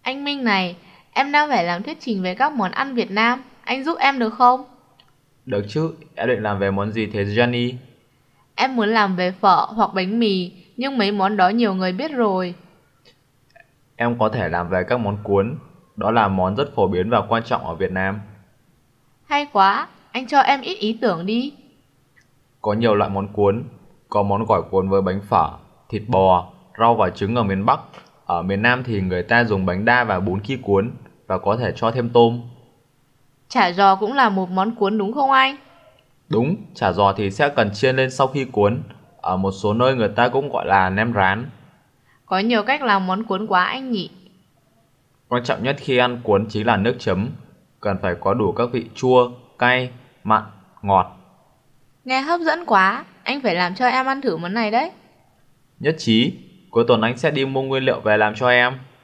Anh Minh này, em đang phải làm thuyết trình về các món ăn Việt Nam. Anh giúp em được không? Được chứ, em định làm về món gì thế Jenny? Em muốn làm về phở hoặc bánh mì, nhưng mấy món đó nhiều người biết rồi. Em có thể làm về các món cuốn. Đó là món rất phổ biến và quan trọng ở Việt Nam. Hay quá, anh cho em ít ý tưởng đi. Có nhiều loại món cuốn. Có món gỏi cuốn với bánh phở, thịt bò, rau và trứng ở miền Bắc. Ở miền Nam thì người ta dùng bánh đa và bún khi cuốn và có thể cho thêm tôm. Chả giò cũng là một món cuốn đúng không anh? Đúng, chả giò thì sẽ cần chiên lên sau khi cuốn. Ở một số nơi người ta cũng gọi là nem rán. Có nhiều cách làm món cuốn quá anh nhỉ. Quan trọng nhất khi ăn cuốn chính là nước chấm. Cần phải có đủ các vị chua, cay, mặn, ngọt. Nghe hấp dẫn quá, anh phải làm cho em ăn thử món này đấy. Nhất trí, cuối tuần anh sẽ đi mua nguyên liệu về làm cho em.